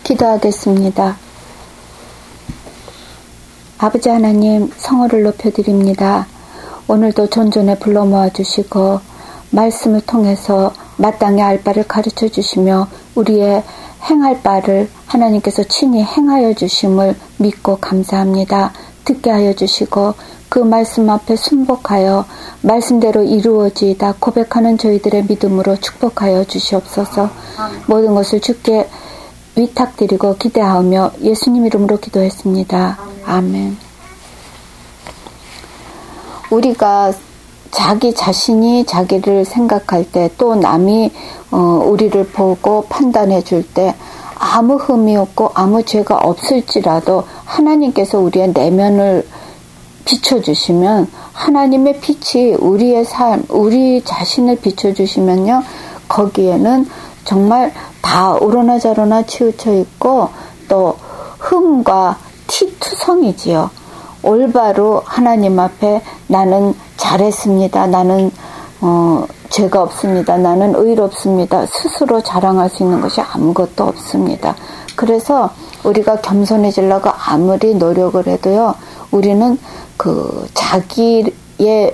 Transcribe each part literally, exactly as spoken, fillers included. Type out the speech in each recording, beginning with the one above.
기도하겠습니다. 아버지 하나님, 성호를 높여드립니다. 오늘도 존존에 불러 모아주시고 말씀을 통해서 마땅히 알 바를 가르쳐 주시며 우리의 행할 바를 하나님께서 친히 행하여 주심을 믿고 감사합니다. 듣게 하여 주시고 그 말씀 앞에 순복하여 말씀대로 이루어지이다 고백하는 저희들의 믿음으로 축복하여 주시옵소서. 아멘. 모든 것을 주께 위탁드리고 기대하며 예수님 이름으로 기도했습니다. 아멘. 아멘. 우리가 자기 자신이 자기를 생각할 때 또 남이 어, 우리를 보고 판단해 줄 때 아무 흠이 없고 아무 죄가 없을지라도 하나님께서 우리의 내면을 비춰주시면 하나님의 빛이 우리의 삶, 우리 자신을 비춰주시면요. 거기에는 정말 다 오로나 저로나 치우쳐 있고 또 흠과 티투성이지요. 올바로 하나님 앞에 나는 잘했습니다. 나는 어, 죄가 없습니다. 나는 의롭습니다. 스스로 자랑할 수 있는 것이 아무것도 없습니다. 그래서 우리가 겸손해지려고 아무리 노력을 해도요. 우리는 그 자기의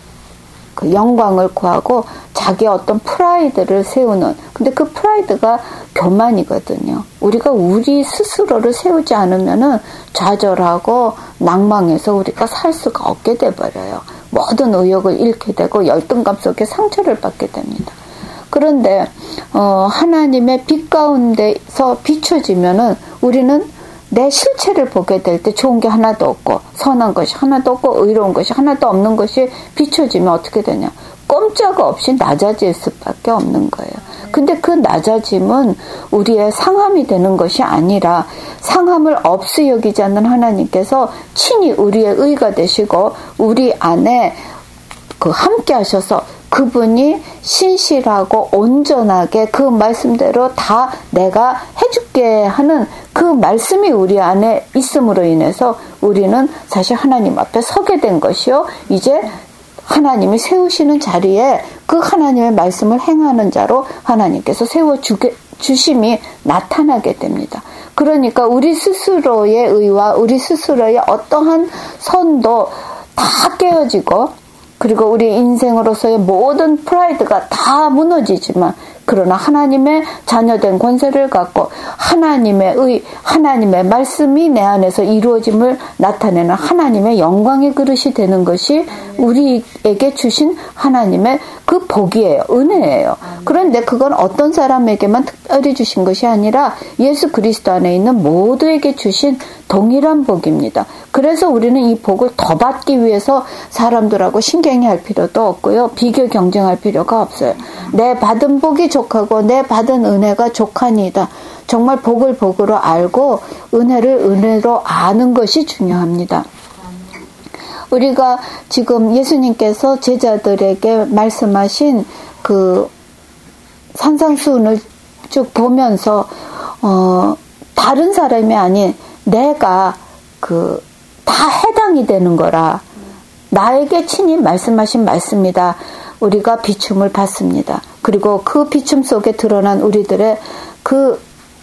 그 영광을 구하고 자기의 어떤 프라이드를 세우는, 근데 그 프라이드가 교만이거든요. 우리가 우리 스스로를 세우지 않으면은 좌절하고 낭망해서 우리가 살 수가 없게 돼버려요. 모든 의욕을 잃게 되고 열등감 속에 상처를 받게 됩니다. 그런데 어, 하나님의 빛 가운데서 비춰지면은 우리는 내 실체를 보게 될 때 좋은 게 하나도 없고 선한 것이 하나도 없고 의로운 것이 하나도 없는 것이 비춰지면 어떻게 되냐? 꼼짝없이 낮아질 수밖에 없는 거예요. 근데 그 낮아짐은 우리의 상함이 되는 것이 아니라 상함을 없이 여기지 않는 하나님께서 친히 우리의 의가 되시고 우리 안에 그 함께 하셔서 그분이 신실하고 온전하게 그 말씀대로 다 내가 해줄게 하는 그 말씀이 우리 안에 있음으로 인해서 우리는 사실 하나님 앞에 서게 된 것이요. 이제 하나님이 세우시는 자리에 그 하나님의 말씀을 행하는 자로 하나님께서 세워주게, 주심이 나타나게 됩니다. 그러니까 우리 스스로의 의와 우리 스스로의 어떠한 선도 다 깨어지고 그리고 우리 인생으로서의 모든 프라이드가 다 무너지지만 그러나 하나님의 자녀된 권세를 갖고 하나님의 의, 하나님의 말씀이 내 안에서 이루어짐을 나타내는 하나님의 영광의 그릇이 되는 것이 우리에게 주신 하나님의 그 복이에요. 은혜예요. 그런데 그건 어떤 사람에게만 특별히 주신 것이 아니라 예수 그리스도 안에 있는 모두에게 주신 동일한 복입니다. 그래서 우리는 이 복을 더 받기 위해서 사람들하고 신경이 할 필요도 없고요. 비교 경쟁할 필요가 없어요. 내 받은 복이 족하고 내 받은 은혜가 족하니이다. 정말 복을 복으로 알고 은혜를 은혜로 아는 것이 중요합니다. 우리가 지금 예수님께서 제자들에게 말씀하신 그 산상수훈을 쭉 보면서 어, 다른 사람이 아닌 내가 그 다 해당이 되는 거라 나에게 친히 말씀하신 말씀이다. 우리가 비춤을 받습니다. 그리고 그 비춤 속에 드러난 우리들의 그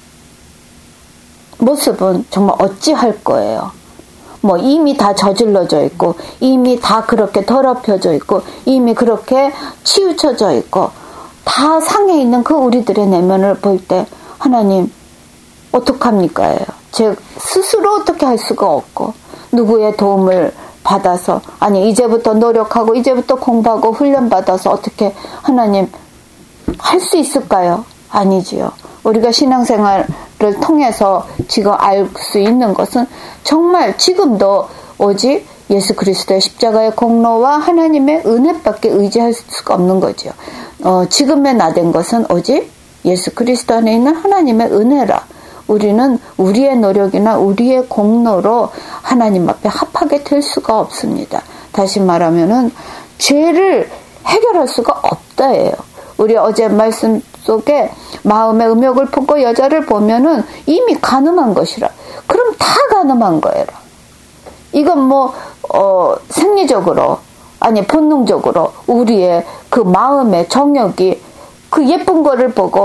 모습은 정말 어찌할 거예요. 뭐 이미 다 저질러져 있고 이미 다 그렇게 더럽혀져 있고 이미 그렇게 치우쳐져 있고 다 상해 있는 그 우리들의 내면을 볼 때 하나님 어떡합니까? 제 스스로 어떻게 할 수가 없고 누구의 도움을 받아서 아니 이제부터 노력하고 이제부터 공부하고 훈련받아서 어떻게 하나님 할 수 있을까요? 아니지요. 우리가 신앙생활을 통해서 지금 알 수 있는 것은 정말 지금도 오직 예수 그리스도의 십자가의 공로와 하나님의 은혜밖에 의지할 수가 없는 거죠. 어, 지금의 나 된 것은 오직 예수 그리스도 안에 있는 하나님의 은혜라. 우리는 우리의 노력이나 우리의 공로로 하나님 앞에 합하게 될 수가 없습니다. 다시 말하면은 죄를 해결할 수가 없다예요. 우리 어제 말씀 속에 마음의 음욕을 품고 여자를 보면은 이미 가늠한 것이라. 그럼 다 가늠한 거예요. 이건 뭐 어, 생리적으로 아니 본능적으로 우리의 그 마음의 정욕이 그 예쁜 거를 보고 또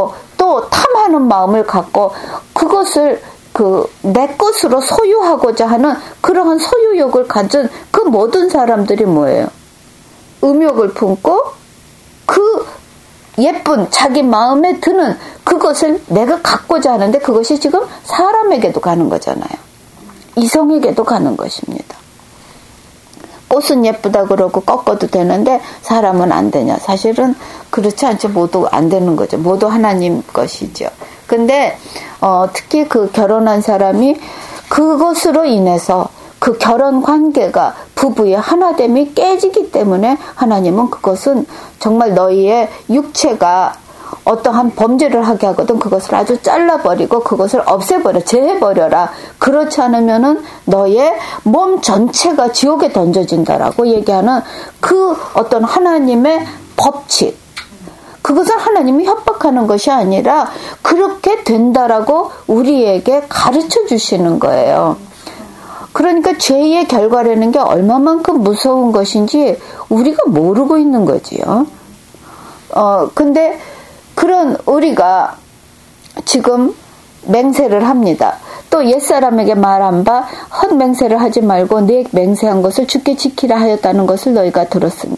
또 탐하는 마음을 갖고 그것을 그 내 것으로 소유하고자 하는 그러한 소유욕을 가진 그 모든 사람들이 뭐예요? 음욕을 품고 그 예쁜 자기 마음에 드는 그것을 내가 갖고자 하는데 그것이 지금 사람에게도 가는 거잖아요. 이성에게도 가는 것입니다. 꽃은 예쁘다 그러고 꺾어도 되는데 사람은 안 되냐? 사실은 그렇지 않죠. 모두 안 되는 거죠. 모두 하나님 것이죠. 근데 어, 특히 그 결혼한 사람이 그것으로 인해서 그 결혼 관계가 부부의 하나됨이 깨지기 때문에 하나님은 그것은 정말 너희의 육체가 어떠한 범죄를 하게 하거든 그것을 아주 잘라버리고 그것을 없애버려 제해버려라. 그렇지 않으면은 너의 몸 전체가 지옥에 던져진다라고 얘기하는 그 어떤 하나님의 법칙, 그것을 하나님이 협박하는 것이 아니라 그렇게 된다라고 우리에게 가르쳐 주시는 거예요. 그러니까 죄의 결과라는 게 얼마만큼 무서운 것인지 우리가 모르고 있는 거지요. 어, 근데 그런 우리가 지금 맹세를 합니다. 또 옛사람에게 말한 바 헛맹세를 하지 말고 내 맹세한 것을 주께 지키라 하였다는 것을 너희가 들었으니.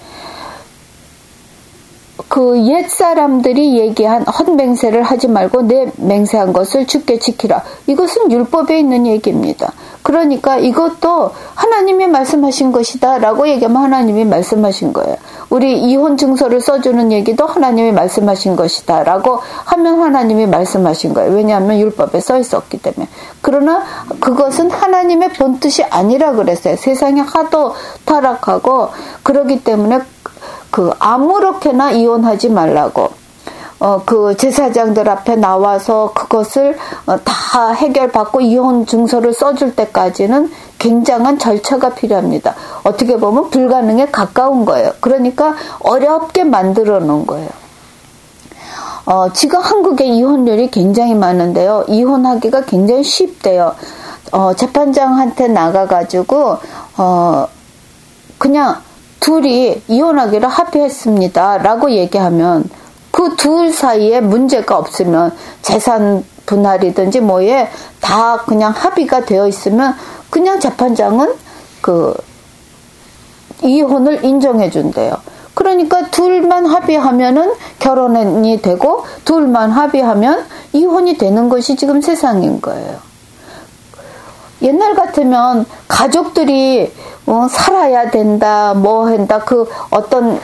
그 옛사람들이 얘기한 헛맹세를 하지 말고 내 맹세한 것을 주께 지키라. 이것은 율법에 있는 얘기입니다. 그러니까 이것도 하나님이 말씀하신 것이다 라고 얘기하면 하나님이 말씀하신 거예요. 우리 이혼 증서를 써주는 얘기도 하나님이 말씀하신 것이다 라고 하면 하나님이 말씀하신 거예요. 왜냐하면 율법에 써 있었기 때문에. 그러나 그것은 하나님의 본뜻이 아니라 그랬어요. 세상이 하도 타락하고 그러기 때문에 그 아무렇게나 이혼하지 말라고 어, 그 제사장들 앞에 나와서 그것을 어, 다 해결받고 이혼 증서를 써줄 때까지는 굉장한 절차가 필요합니다. 어떻게 보면 불가능에 가까운 거예요. 그러니까 어렵게 만들어 놓은 거예요. 어, 지금 한국의 이혼율이 굉장히 많은데요. 이혼하기가 굉장히 쉽대요. 어, 재판장한테 나가가지고 어, 그냥 둘이 이혼하기로 합의했습니다 라고 얘기하면 그 둘 사이에 문제가 없으면 재산 분할이든지 뭐에 다 그냥 합의가 되어 있으면 그냥 재판장은 그 이혼을 인정해 준대요. 그러니까 둘만 합의하면은 결혼이 되고 둘만 합의하면 이혼이 되는 것이 지금 세상인 거예요. 옛날 같으면 가족들이 어, 살아야 된다, 뭐 한다, 그 어떤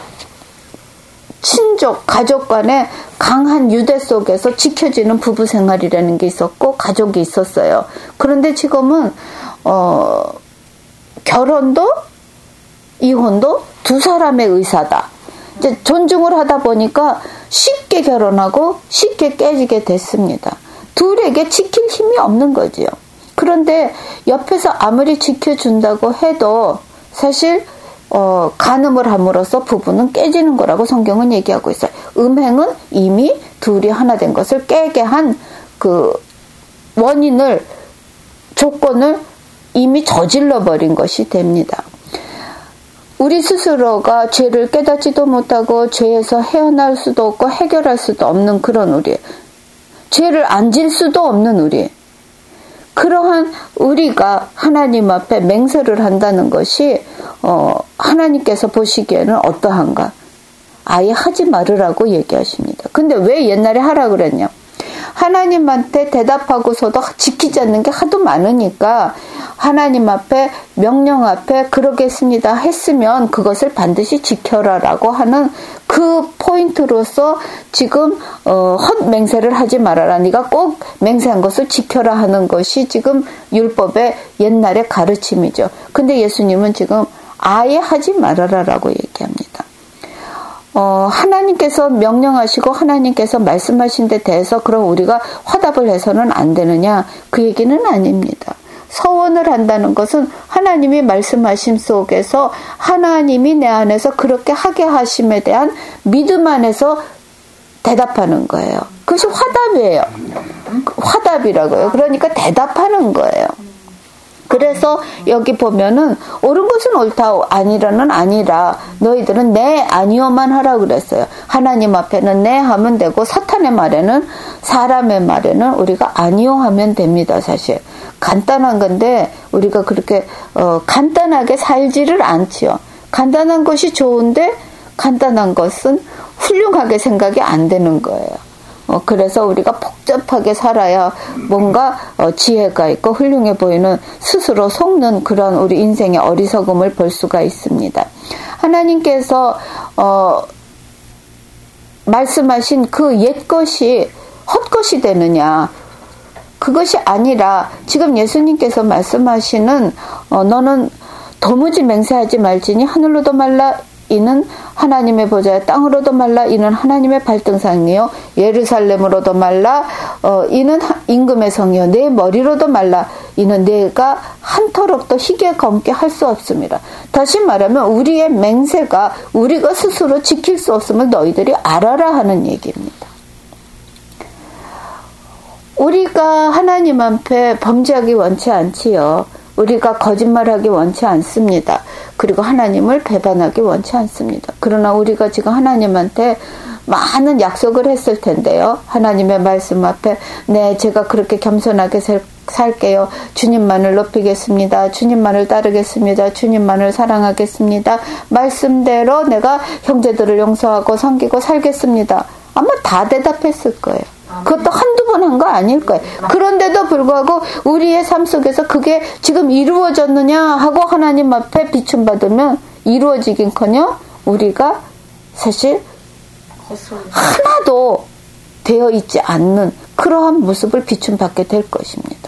친족, 가족 간의 강한 유대 속에서 지켜지는 부부 생활이라는 게 있었고, 가족이 있었어요. 그런데 지금은, 어, 결혼도, 이혼도 두 사람의 의사다. 이제 존중을 하다 보니까 쉽게 결혼하고 쉽게 깨지게 됐습니다. 둘에게 지킬 힘이 없는 거지요. 그런데 옆에서 아무리 지켜준다고 해도 사실 어, 간음을 함으로써 부부는 깨지는 거라고 성경은 얘기하고 있어요. 음행은 이미 둘이 하나 된 것을 깨게 한 그 원인을 조건을 이미 저질러 버린 것이 됩니다. 우리 스스로가 죄를 깨닫지도 못하고 죄에서 헤어날 수도 없고 해결할 수도 없는 그런 우리, 죄를 안 질 수도 없는 우리, 그러한 우리가 하나님 앞에 맹세를 한다는 것이 어, 하나님께서 보시기에는 어떠한가? 아예 하지 말으라고 얘기하십니다. 근데 왜 옛날에 하라 그랬냐? 하나님한테 대답하고서도 지키지 않는 게 하도 많으니까 하나님 앞에 명령 앞에 그러겠습니다 했으면 그것을 반드시 지켜라라고 하는 그 포인트로서 지금 어, 헛 맹세를 하지 말아라. 네가 꼭 맹세한 것을 지켜라 하는 것이 지금 율법의 옛날의 가르침이죠. 근데 예수님은 지금 아예 하지 말아라라고 얘기합니다. 어, 하나님께서 명령하시고 하나님께서 말씀하신 데 대해서 그럼 우리가 화답을 해서는 안 되느냐? 그 얘기는 아닙니다. 서원을 한다는 것은 하나님이 말씀하심 속에서 하나님이 내 안에서 그렇게 하게 하심에 대한 믿음 안에서 대답하는 거예요. 그것이 화답이에요. 화답이라고요. 그러니까 대답하는 거예요. 그래서 여기 보면은 옳은 것은 옳다 아니라는 아니라 너희들은 네 아니오만 하라 그랬어요. 하나님 앞에는 네 하면 되고 사탄의 말에는 사람의 말에는 우리가 아니오 하면 됩니다. 사실 간단한 건데 우리가 그렇게 어, 간단하게 살지를 않지요. 간단한 것이 좋은데 간단한 것은 훌륭하게 생각이 안 되는 거예요. 어, 그래서 우리가 복잡하게 살아야 뭔가 어, 지혜가 있고 훌륭해 보이는 스스로 속는 그런 우리 인생의 어리석음을 볼 수가 있습니다. 하나님께서 어, 말씀하신 그 옛것이 헛것이 되느냐, 그것이 아니라 지금 예수님께서 말씀하시는 어, 너는 도무지 맹세하지 말지니 하늘로도 말라 이는 하나님의 보좌에 땅으로도 말라 이는 하나님의 발등상이요 예루살렘으로도 말라 어, 이는 임금의 성이요 내 머리로도 말라 이는 내가 한터럭도 희게 검게 할 수 없습니다. 다시 말하면 우리의 맹세가 우리가 스스로 지킬 수 없음을 너희들이 알아라 하는 얘기입니다. 우리가 하나님 앞에 범죄하기 원치 않지요. 우리가 거짓말하기 원치 않습니다. 그리고 하나님을 배반하기 원치 않습니다. 그러나 우리가 지금 하나님한테 많은 약속을 했을 텐데요. 하나님의 말씀 앞에 네 제가 그렇게 겸손하게 살, 살게요. 주님만을 높이겠습니다. 주님만을 따르겠습니다. 주님만을 사랑하겠습니다. 말씀대로 내가 형제들을 용서하고 섬기고 살겠습니다. 아마 다 대답했을 거예요. 그것도 한두 번 한 거 아닐 거예요. 그런데도 불구하고 우리의 삶 속에서 그게 지금 이루어졌느냐 하고 하나님 앞에 비춤받으면 이루어지긴커녕 우리가 사실 하나도 되어 있지 않는 그러한 모습을 비춤받게 될 것입니다.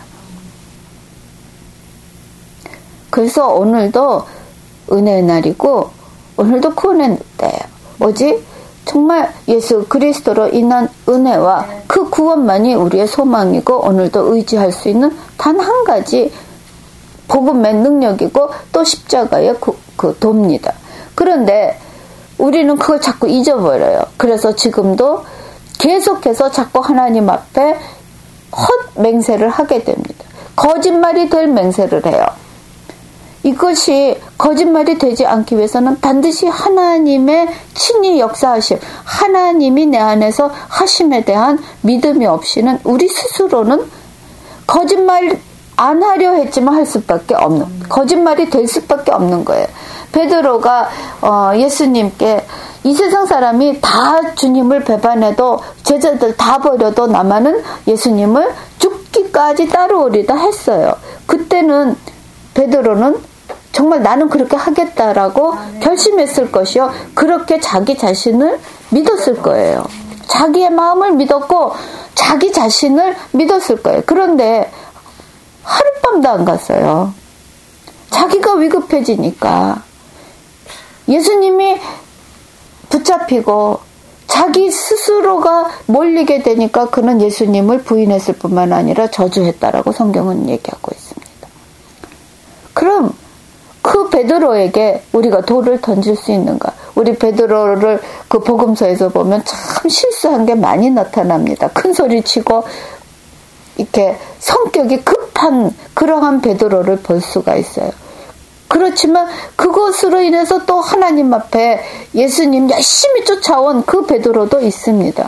그래서 오늘도 은혜의 날이고 오늘도 구원의 때예요. 오직 정말 예수 그리스도로 인한 은혜와 그 구원만이 우리의 소망이고 오늘도 의지할 수 있는 단 한 가지 복음의 능력이고 또 십자가의 그, 그 도입니다. 그런데 우리는 그걸 자꾸 잊어버려요. 그래서 지금도 계속해서 자꾸 하나님 앞에 헛 맹세를 하게 됩니다. 거짓말이 될 맹세를 해요. 이것이 거짓말이 되지 않기 위해서는 반드시 하나님의 친히 역사하심, 하나님이 내 안에서 하심에 대한 믿음이 없이는 우리 스스로는 거짓말 안 하려 했지만 할 수밖에 없는, 거짓말이 될 수밖에 없는 거예요. 베드로가 어, 예수님께 이 세상 사람이 다 주님을 배반해도 제자들 다 버려도 나만은 예수님을 죽기까지 따라오리다 했어요. 그때는 베드로는 정말 나는 그렇게 하겠다라고 아, 네. 결심했을 것이요. 그렇게 자기 자신을 믿었을 거예요. 자기의 마음을 믿었고 자기 자신을 믿었을 거예요. 그런데 하룻밤도 안 갔어요. 자기가 위급해지니까 예수님이 붙잡히고 자기 스스로가 몰리게 되니까 그는 예수님을 부인했을 뿐만 아니라 저주했다라고 성경은 얘기하고 있습니다. 그럼 그 베드로에게 우리가 돌을 던질 수 있는가? 우리 베드로를 그 복음서에서 보면 참 실수한 게 많이 나타납니다. 큰 소리 치고 이렇게 성격이 급한 그러한 베드로를 볼 수가 있어요. 그렇지만 그것으로 인해서 또 하나님 앞에 예수님 열심히 쫓아온 그 베드로도 있습니다.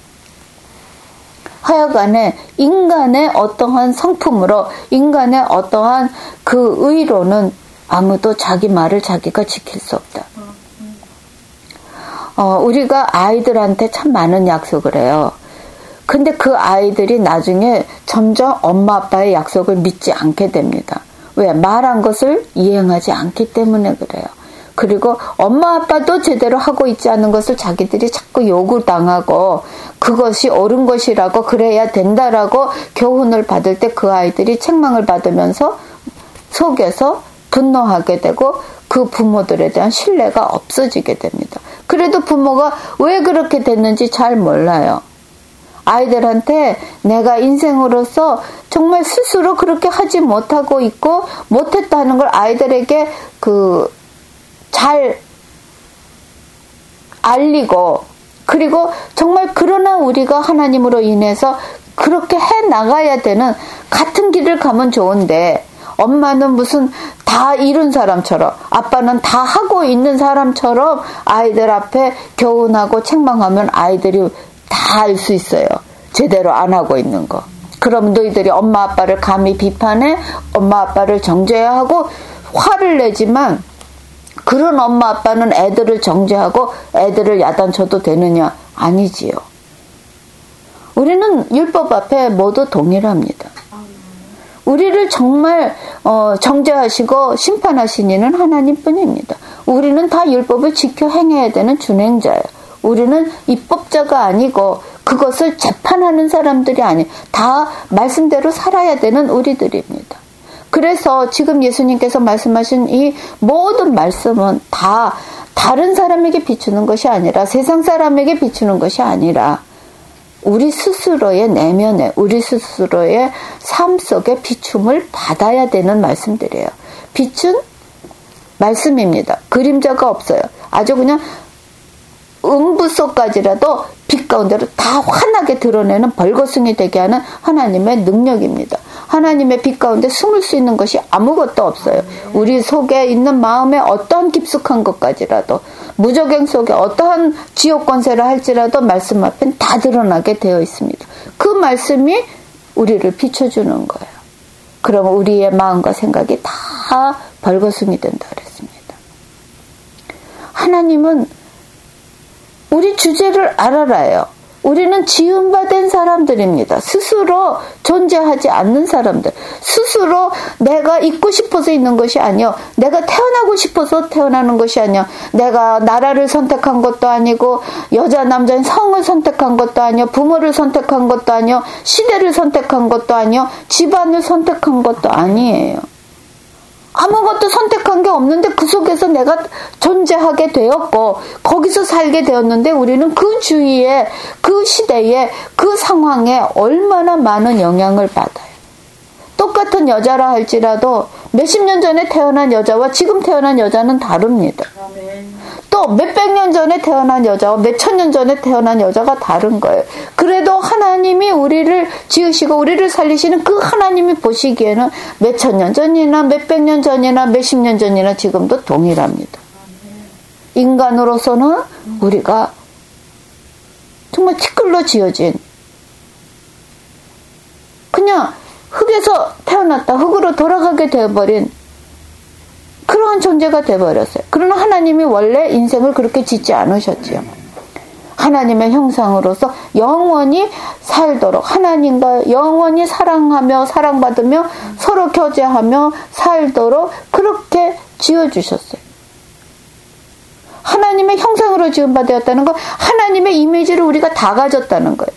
하여간에 인간의 어떠한 성품으로 인간의 어떠한 그 의로는 아무도 자기 말을 자기가 지킬 수 없다. 어, 우리가 아이들한테 참 많은 약속을 해요. 근데 그 아이들이 나중에 점점 엄마 아빠의 약속을 믿지 않게 됩니다. 왜? 말한 것을 이행하지 않기 때문에 그래요. 그리고 엄마 아빠도 제대로 하고 있지 않은 것을 자기들이 자꾸 요구당하고 그것이 옳은 것이라고 그래야 된다라고 교훈을 받을 때 그 아이들이 책망을 받으면서 속에서 분노하게 되고 그 부모들에 대한 신뢰가 없어지게 됩니다. 그래도 부모가 왜 그렇게 됐는지 잘 몰라요. 아이들한테 내가 인생으로서 정말 스스로 그렇게 하지 못하고 있고 못했다는 걸 아이들에게 그 잘 알리고 그리고 정말 그러나 우리가 하나님으로 인해서 그렇게 해 나가야 되는 같은 길을 가면 좋은데 엄마는 무슨 다 이룬 사람처럼, 아빠는 다 하고 있는 사람처럼 아이들 앞에 교훈하고 책망하면 아이들이 다 알 수 있어요. 제대로 안 하고 있는 거. 그럼 너희들이 엄마 아빠를 감히 비판해? 엄마 아빠를 정죄해야 하고 화를 내지만, 그런 엄마 아빠는 애들을 정죄하고 애들을 야단쳐도 되느냐? 아니지요. 우리는 율법 앞에 모두 동일합니다. 우리를 정말 어, 정죄하시고 심판하신 이는 하나님뿐입니다. 우리는 다 율법을 지켜 행해야 되는 준행자예요. 우리는 입법자가 아니고 그것을 재판하는 사람들이 아니에요. 다 말씀대로 살아야 되는 우리들입니다. 그래서 지금 예수님께서 말씀하신 이 모든 말씀은 다 다른 사람에게 비추는 것이 아니라, 세상 사람에게 비추는 것이 아니라 우리 스스로의 내면에, 우리 스스로의 삶 속에 비춤을 받아야 되는 말씀들이에요. 빛은 말씀입니다. 그림자가 없어요. 아주 그냥 음부 속까지라도 빛 가운데로 다 환하게 드러내는 벌거숭이 되게 하는 하나님의 능력입니다. 하나님의 빛 가운데 숨을 수 있는 것이 아무것도 없어요. 우리 속에 있는 마음의 어떠한 깊숙한 것까지라도, 무저갱 속에 어떠한 지옥 권세를 할지라도 말씀 앞엔 다 드러나게 되어 있습니다. 그 말씀이 우리를 비춰주는 거예요. 그럼 우리의 마음과 생각이 다 벌거숭이 된다 그랬습니다. 하나님은 우리 주제를 알아라요. 우리는 지음받은 사람들입니다. 스스로 존재하지 않는 사람들. 스스로 내가 있고 싶어서 있는 것이 아니요. 내가 태어나고 싶어서 태어나는 것이 아니요. 내가 나라를 선택한 것도 아니고, 여자 남자인 성을 선택한 것도 아니요. 부모를 선택한 것도 아니요. 시대를 선택한 것도 아니요. 집안을 선택한 것도 아니에요. 아무것도 선택한 게 없는데 그 속에서 내가 존재하게 되었고 거기서 살게 되었는데, 우리는 그 주위에, 그 시대에, 그 상황에 얼마나 많은 영향을 받아요. 똑같은 여자라 할지라도 몇십 년 전에 태어난 여자와 지금 태어난 여자는 다릅니다. 또 몇백 년 전에 태어난 여자와 몇천 년 전에 태어난 여자가 다른 거예요. 그래도 하나님이 우리를 지으시고 우리를 살리시는 그 하나님이 보시기에는 몇천 년 전이나 몇백 년 전이나 몇십 년 전이나 지금도 동일합니다. 인간으로서는 우리가 정말 티끌로 지어진, 그냥 흙에서 태어났다 흙으로 돌아가게 되어버린 그러한 존재가 되어버렸어요. 그러나 하나님이 원래 인생을 그렇게 짓지 않으셨지요. 하나님의 형상으로서 영원히 살도록, 하나님과 영원히 사랑하며 사랑받으며 서로 교제하며 살도록 그렇게 지어주셨어요. 하나님의 형상으로 지음바 되었다는 건 하나님의 이미지를 우리가 다 가졌다는 거예요.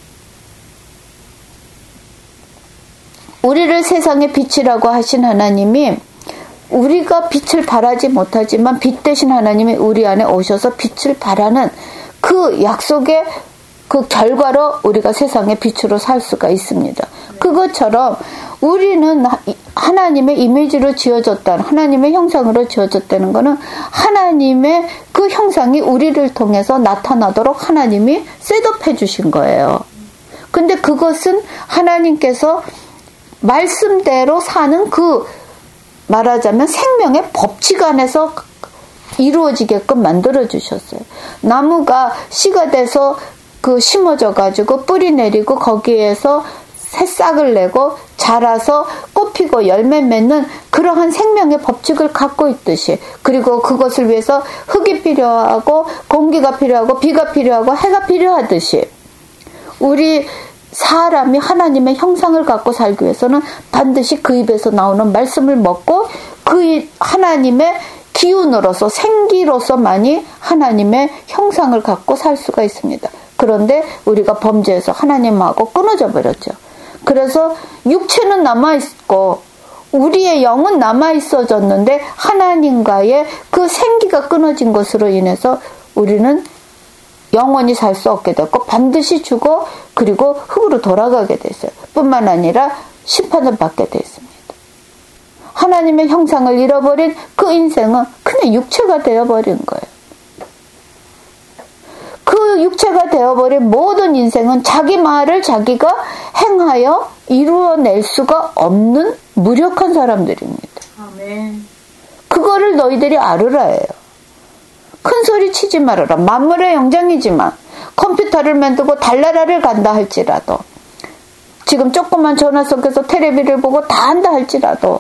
우리를 세상의 빛이라고 하신 하나님이, 우리가 빛을 발하지 못하지만 빛 대신 하나님이 우리 안에 오셔서 빛을 발하는 그 약속의 그 결과로 우리가 세상의 빛으로 살 수가 있습니다. 그것처럼 우리는 하나님의 이미지로 지어졌다는, 하나님의 형상으로 지어졌다는 것은 하나님의 그 형상이 우리를 통해서 나타나도록 하나님이 셋업해 주신 거예요. 근데 그것은 하나님께서 말씀대로 사는, 그 말하자면 생명의 법칙 안에서 이루어지게끔 만들어 주셨어요. 나무가 씨가 돼서 그 심어져 가지고 뿌리 내리고 거기에서 새싹을 내고 자라서 꽃 피고 열매 맺는 그러한 생명의 법칙을 갖고 있듯이, 그리고 그것을 위해서 흙이 필요하고 공기가 필요하고 비가 필요하고 해가 필요하듯이, 우리 사람이 하나님의 형상을 갖고 살기 위해서는 반드시 그 입에서 나오는 말씀을 먹고 그 하나님의 기운으로서, 생기로서만이 하나님의 형상을 갖고 살 수가 있습니다. 그런데 우리가 범죄해서 하나님하고 끊어져 버렸죠. 그래서 육체는 남아있고 우리의 영은 남아있어졌는데 하나님과의 그 생기가 끊어진 것으로 인해서 우리는 영원히 살 수 없게 됐고 반드시 죽어 그리고 흙으로 돌아가게 됐어요. 뿐만 아니라 심판을 받게 됐습니다. 하나님의 형상을 잃어버린 그 인생은 그냥 육체가 되어버린 거예요. 그 그 육체가 되어버린 모든 인생은 자기 말을 자기가 행하여 이루어낼 수가 없는 무력한 사람들입니다. 아멘. 그거를 너희들이 알으라 해요. 큰 소리 치지 말아라. 만물의 영장이지만 컴퓨터를 만들고 달나라를 간다 할지라도, 지금 조그만 전화 속에서 텔레비를 보고 다 한다 할지라도,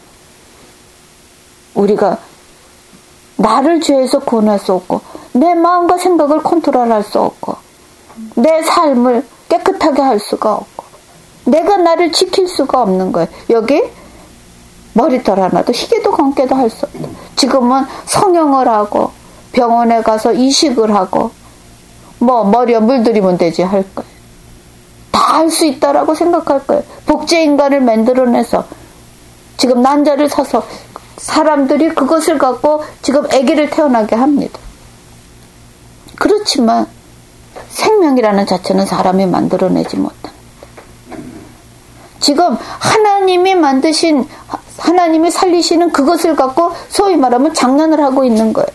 우리가 나를 죄에서 구원할 수 없고 내 마음과 생각을 컨트롤할 수 없고 내 삶을 깨끗하게 할 수가 없고 내가 나를 지킬 수가 없는 거예요. 여기 머리털 하나도 희게도 검게도 할 수 없다. 지금은 성형을 하고 병원에 가서 이식을 하고 뭐 머리에 물들이면 되지 할 거예요. 다 할 수 있다라고 생각할 거예요. 복제인간을 만들어내서 지금 난자를 사서 사람들이 그것을 갖고 지금 아기를 태어나게 합니다. 그렇지만 생명이라는 자체는 사람이 만들어내지 못합니다. 지금 하나님이 만드신, 하나님이 살리시는 그것을 갖고 소위 말하면 장난을 하고 있는 거예요.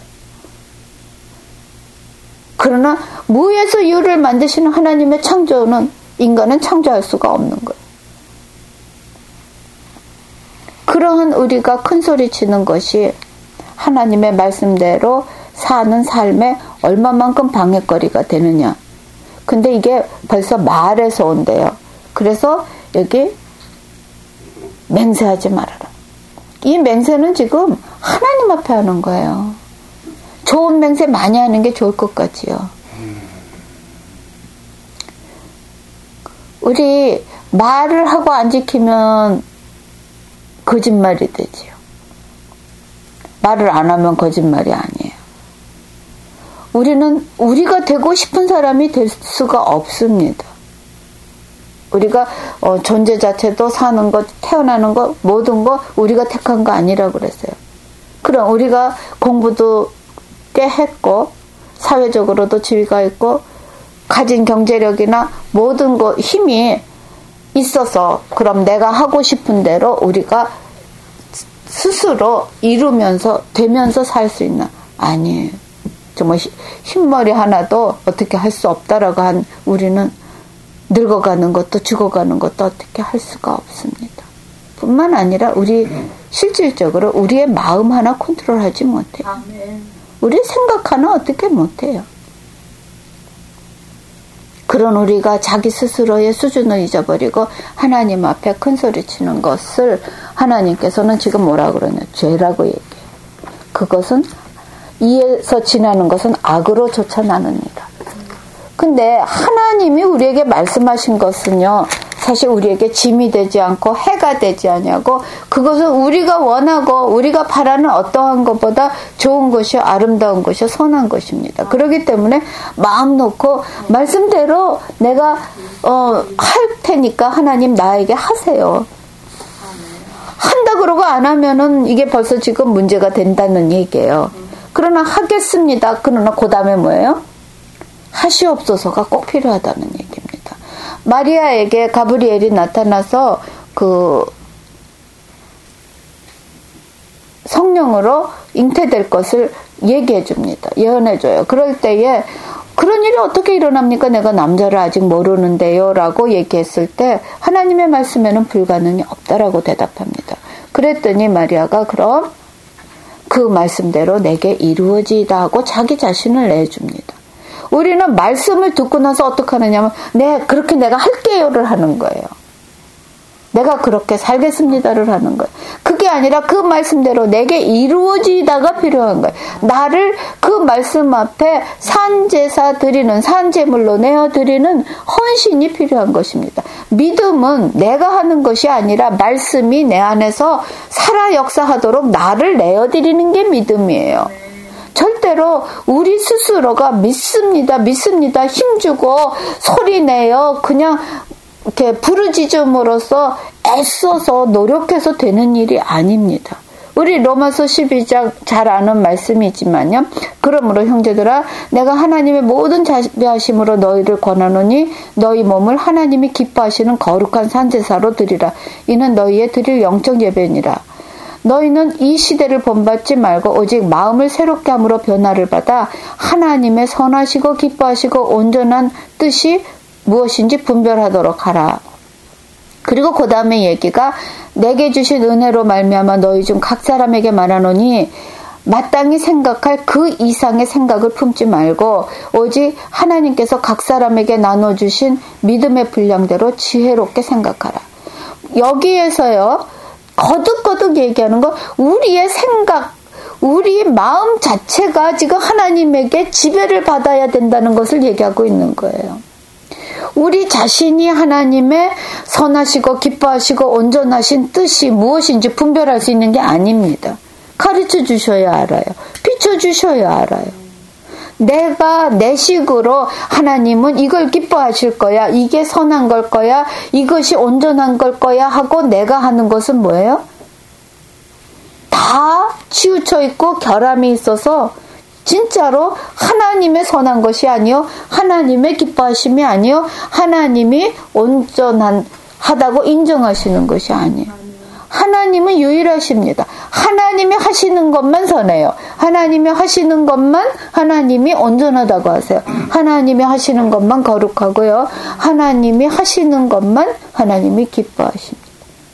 그러나 무에서 유를 만드시는 하나님의 창조는 인간은 창조할 수가 없는 거예요. 그러한 우리가 큰 소리 치는 것이 하나님의 말씀대로 사는 삶에 얼마만큼 방해거리가 되느냐. 근데 이게 벌써 말에서 온대요. 그래서 여기 맹세하지 말아라. 이 맹세는 지금 하나님 앞에 하는 거예요. 좋은 맹세 많이 하는 게 좋을 것 같지요. 우리 말을 하고 안 지키면 거짓말이 되지요. 말을 안 하면 거짓말이 아니에요. 우리는 우리가 되고 싶은 사람이 될 수가 없습니다. 우리가 어, 존재 자체도 사는 것, 태어나는 것, 모든 거 우리가 택한 거 아니라고 그랬어요. 그럼 우리가 공부도 꽤 했고 사회적으로도 지위가 있고 가진 경제력이나 모든 거 힘이 있어서 그럼 내가 하고 싶은 대로 우리가 스스로 이루면서 되면서 살 수 있나? 아니에요. 정말 흰머리 하나도 어떻게 할 수 없다라고 한 우리는 늙어가는 것도 죽어가는 것도 어떻게 할 수가 없습니다. 뿐만 아니라 우리 실질적으로 우리의 마음 하나 컨트롤하지 못해요. 우리 생각 하나 어떻게 못해요. 그런 우리가 자기 스스로의 수준을 잊어버리고 하나님 앞에 큰 소리 치는 것을 하나님께서는 지금 뭐라 그러냐? 죄라고 얘기해요. 그것은 이에서 지나는 것은 악으로 쫓아나느니라. 근데 하나님이 우리에게 말씀하신 것은요, 사실 우리에게 짐이 되지 않고 해가 되지 않냐고, 그것은 우리가 원하고 우리가 바라는 어떠한 것보다 좋은 것이 아름다운 것이 선한 것입니다. 그렇기 때문에 마음 놓고 말씀대로 내가 어, 할 테니까 하나님 나에게 하세요. 한다 그러고 안 하면은 이게 벌써 지금 문제가 된다는 얘기예요. 그러나 하겠습니다. 그러나 그 다음에 뭐예요? 하시옵소서가 꼭 필요하다는 얘기입니다. 마리아에게 가브리엘이 나타나서 그 성령으로 잉태될 것을 얘기해 줍니다. 예언해 줘요. 그럴 때에 그런 일이 어떻게 일어납니까? 내가 남자를 아직 모르는데요 라고 얘기했을 때 하나님의 말씀에는 불가능이 없다라고 대답합니다. 그랬더니 마리아가 그럼 그 말씀대로 내게 이루어지다 하고 자기 자신을 내줍니다. 우리는 말씀을 듣고 나서 어떻게 하느냐면 네, 그렇게 내가 할게요를 하는 거예요. 내가 그렇게 살겠습니다를 하는 거예요. 그게 아니라 그 말씀대로 내게 이루어지다가 필요한 거예요. 나를 그 말씀 앞에 산제사 드리는, 산제물로 내어드리는 헌신이 필요한 것입니다. 믿음은 내가 하는 것이 아니라 말씀이 내 안에서 살아 역사하도록 나를 내어드리는 게 믿음이에요. 절대로 우리 스스로가 믿습니다, 믿습니다, 힘주고 소리내어 그냥 이렇게 부르짖음으로써 애써서 노력해서 되는 일이 아닙니다. 우리 로마서 십이 장 잘 아는 말씀이지만요. 그러므로 형제들아 내가 하나님의 모든 자비하심으로 너희를 권하노니 너희 몸을 하나님이 기뻐하시는 거룩한 산제사로 드리라. 이는 너희의 드릴 영적 예배니라. 너희는 이 시대를 본받지 말고 오직 마음을 새롭게 함으로 변화를 받아 하나님의 선하시고 기뻐하시고 온전한 뜻이 무엇인지 분별하도록 하라. 그리고 그 다음에 얘기가 내게 주신 은혜로 말미암아 너희 중 각 사람에게 말하노니 마땅히 생각할 그 이상의 생각을 품지 말고 오직 하나님께서 각 사람에게 나눠주신 믿음의 분량대로 지혜롭게 생각하라. 여기에서요 거듭거듭 얘기하는 거 우리의 생각 우리의 마음 자체가 지금 하나님에게 지배를 받아야 된다는 것을 얘기하고 있는 거예요. 우리 자신이 하나님의 선하시고 기뻐하시고 온전하신 뜻이 무엇인지 분별할 수 있는 게 아닙니다. 가르쳐 주셔야 알아요. 비춰 주셔야 알아요. 내가 내 식으로 하나님은 이걸 기뻐하실 거야. 이게 선한 걸 거야. 이것이 온전한 걸 거야 하고 내가 하는 것은 뭐예요? 다 치우쳐 있고 결함이 있어서 진짜로 하나님의 선한 것이 아니요. 하나님의 기뻐하심이 아니요. 하나님이 온전한 하다고 인정하시는 것이 아니에요. 하나님은 유일하십니다. 하나님이 하시는 것만 선해요. 하나님이 하시는 것만 하나님이 온전하다고 하세요. 하나님이 하시는 것만 거룩하고요. 하나님이 하시는 것만 하나님이 기뻐하십니다.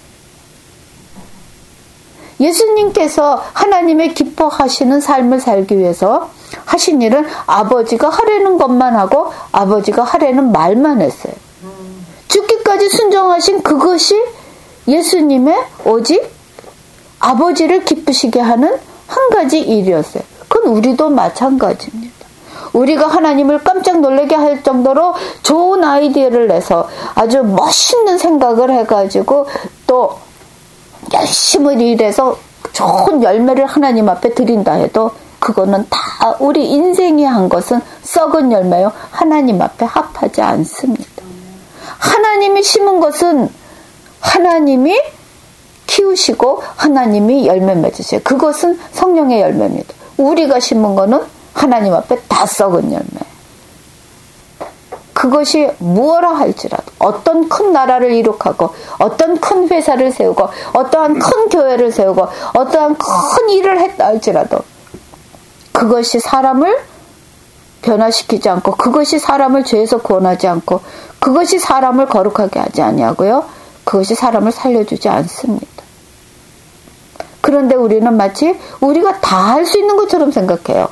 예수님께서 하나님의 기뻐하시는 삶을 살기 위해서 하신 일은 아버지가 하라는 것만 하고 아버지가 하라는 말만 했어요. 죽기까지 순종하신 그것이 예수님의 오직 아버지를 기쁘시게 하는 한 가지 일이었어요. 그건 우리도 마찬가지입니다. 우리가 하나님을 깜짝 놀라게 할 정도로 좋은 아이디어를 내서 아주 멋있는 생각을 해가지고 또 열심히 일해서 좋은 열매를 하나님 앞에 드린다 해도 그거는 다 우리 인생이 한 것은 썩은 열매요. 하나님 앞에 합하지 않습니다. 하나님이 심은 것은 하나님이 키우시고 하나님이 열매 맺으세요. 그것은 성령의 열매입니다. 우리가 심은 거는 하나님 앞에 다 썩은 열매. 그것이 무엇라 할지라도 어떤 큰 나라를 이룩하고 어떤 큰 회사를 세우고 어떠한 큰 교회를 세우고 어떠한 큰 일을 했다 할지라도 그것이 사람을 변화시키지 않고 그것이 사람을 죄에서 구원하지 않고 그것이 사람을 거룩하게 하지 아니하고요. 그것이 사람을 살려주지 않습니다. 그런데 우리는 마치 우리가 다 할 수 있는 것처럼 생각해요.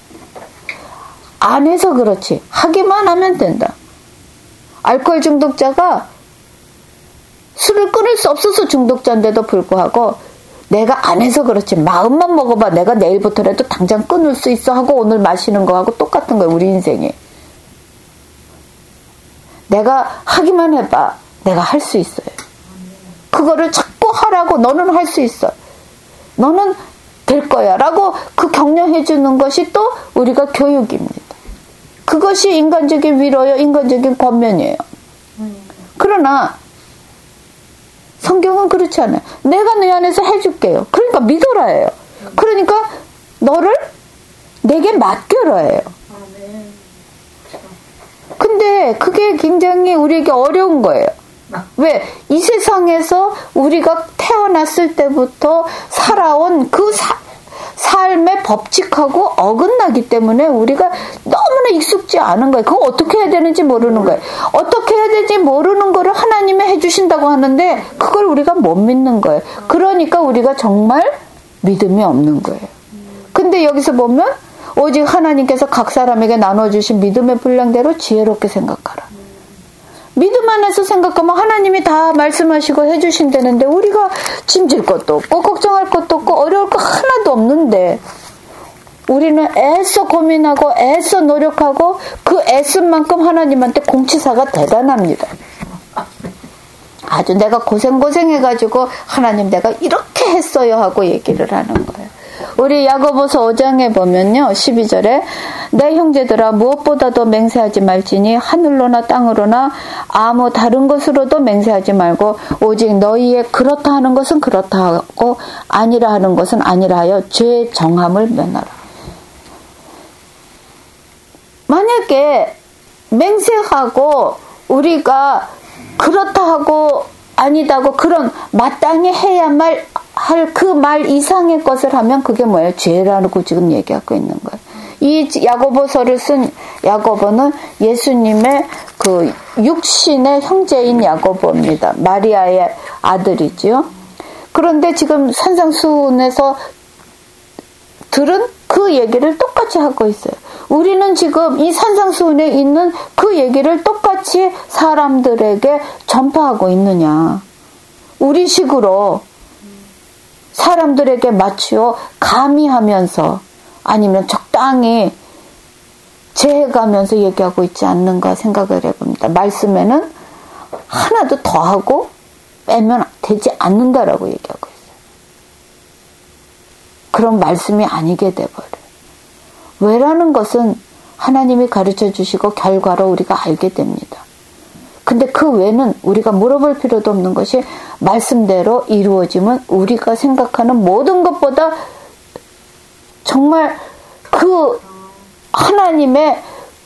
안 해서 그렇지. 하기만 하면 된다. 알코올 중독자가 술을 끊을 수 없어서 중독자인데도 불구하고 내가 안 해서 그렇지. 마음만 먹어봐. 내가 내일부터라도 당장 끊을 수 있어 하고 오늘 마시는 거하고 똑같은 거예요. 우리 인생이. 내가 하기만 해봐. 내가 할 수 있어요. 그거를 자꾸 하라고 너는 할 수 있어. 너는 될 거야. 라고 그 격려해 주는 것이 또 우리가 교육입니다. 그것이 인간적인 위로요. 인간적인 권면이에요. 그러나 성경은 그렇지 않아요. 내가 네 안에서 해줄게요. 그러니까 믿어라예요. 그러니까 너를 내게 맡겨라예요. 근데 그게 굉장히 우리에게 어려운 거예요. 왜? 이 세상에서 우리가 태어났을 때부터 살아온 그 사, 삶의 법칙하고 어긋나기 때문에 우리가 너무나 익숙지 않은 거예요. 그거 어떻게 해야 되는지 모르는 거예요. 어떻게 해야 되는지 모르는 거를 하나님이 해주신다고 하는데 그걸 우리가 못 믿는 거예요. 그러니까 우리가 정말 믿음이 없는 거예요. 근데 여기서 보면 오직 하나님께서 각 사람에게 나눠주신 믿음의 분량대로 지혜롭게 생각하라. 믿음 안에서 생각하면 하나님이 다 말씀하시고 해주신다는데 우리가 짐질 것도 없고 걱정할 것도 없고 어려울 거 하나도 없는데 우리는 애써 고민하고 애써 노력하고 그 애쓴 만큼 하나님한테 공치사가 대단합니다. 아주 내가 고생고생해가지고 하나님 내가 이렇게 했어요 하고 얘기를 하는 거예요. 우리 야고보서 오 장에 보면요. 십이 절에 내 형제들아 무엇보다도 맹세하지 말지니 하늘로나 땅으로나 아무 다른 것으로도 맹세하지 말고 오직 너희의 그렇다 하는 것은 그렇다 하고 아니라 하는 것은 아니라 하여 죄의 정함을 면하라. 만약에 맹세하고 우리가 그렇다 하고 아니다고 그런 마땅히 해야만 할 그 말 이상의 것을 하면 그게 뭐예요? 죄라고 지금 얘기하고 있는 거예요. 이 야고보서를 쓴 야고보는 예수님의 그 육신의 형제인 야고보입니다. 마리아의 아들이지요. 그런데 지금 산상수훈에서 들은 그 얘기를 똑같이 하고 있어요. 우리는 지금 이 산상수훈에 있는 그 얘기를 똑같이 사람들에게 전파하고 있느냐. 우리식으로 사람들에게 맞추어 가미하면서 아니면 적당히 재해가면서 얘기하고 있지 않는가 생각을 해봅니다. 말씀에는 하나도 더하고 빼면 되지 않는다라고 얘기하고 있어요. 그런 말씀이 아니게 돼버려요. 왜라는 것은 하나님이 가르쳐 주시고 결과로 우리가 알게 됩니다. 근데 그 외는 우리가 물어볼 필요도 없는 것이 말씀대로 이루어지면 우리가 생각하는 모든 것보다 정말 그 하나님의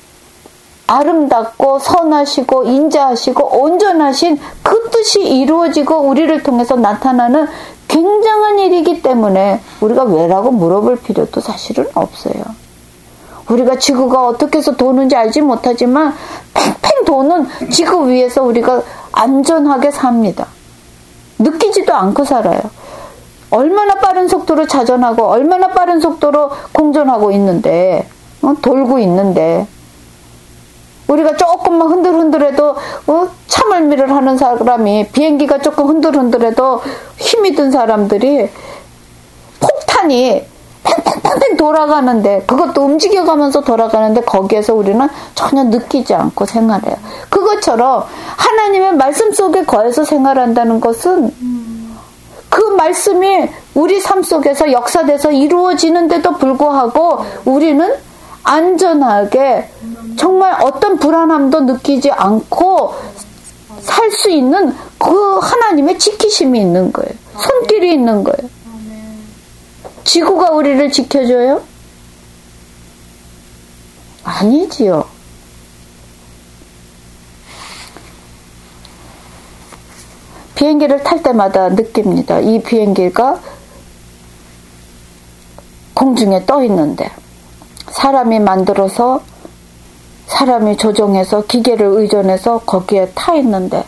아름답고 선하시고 인자하시고 온전하신 그 뜻이 이루어지고 우리를 통해서 나타나는 굉장한 일이기 때문에 우리가 왜라고 물어볼 필요도 사실은 없어요. 우리가 지구가 어떻게 해서 도는지 알지 못하지만 팽팽 도는 지구 위에서 우리가 안전하게 삽니다. 느끼지도 않고 살아요. 얼마나 빠른 속도로 자전하고 얼마나 빠른 속도로 공전하고 있는데 어? 돌고 있는데 우리가 조금만 흔들흔들해도 어? 차멀미를 하는 사람이 비행기가 조금 흔들흔들해도 힘이 든 사람들이 폭탄이 팽팽팽팽 돌아가는데 그것도 움직여가면서 돌아가는데 거기에서 우리는 전혀 느끼지 않고 생활해요. 그것처럼 하나님의 말씀 속에 거해서 생활한다는 것은 그 말씀이 우리 삶 속에서 역사돼서 이루어지는데도 불구하고 우리는 안전하게 정말 어떤 불안함도 느끼지 않고 살 수 있는 그 하나님의 지키심이 있는 거예요. 손길이 있는 거예요. 지구가 우리를 지켜줘요? 아니지요. 비행기를 탈 때마다 느낍니다. 이 비행기가 공중에 떠 있는데 사람이 만들어서 사람이 조종해서 기계를 의존해서 거기에 타 있는데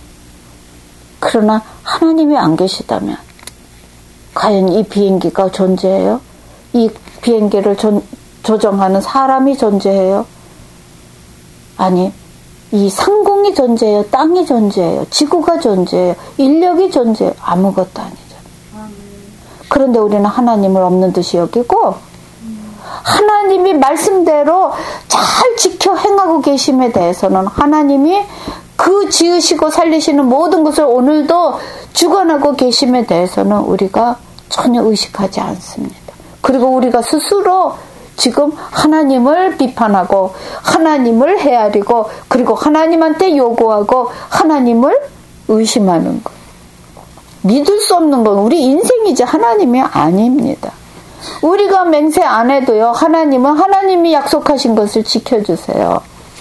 그러나 하나님이 안 계시다면 과연 이 비행기가 존재해요? 이 비행기를 조, 조정하는 사람이 존재해요? 아니, 이 상공이 존재해요? 땅이 존재해요? 지구가 존재해요? 인력이 존재해요? 아무것도 아니잖아요. 그런데 우리는 하나님을 없는 듯이 여기고 하나님이 말씀대로 잘 지켜 행하고 계심에 대해서는 하나님이 그 지으시고 살리시는 모든 것을 오늘도 주관하고 계심에 대해서는 우리가 전혀 의식하지 않습니다. 그리고 우리가 스스로 지금 하나님을 비판하고 하나님을 헤아리고 그리고 하나님한테 요구하고 하나님을 의심하는 것. 믿을 수 없는 건 우리 인생이지 하나님이 아닙니다. 우리가 맹세 안 해도요. 하나님은 하나님이 약속하신 것을 지켜주세요.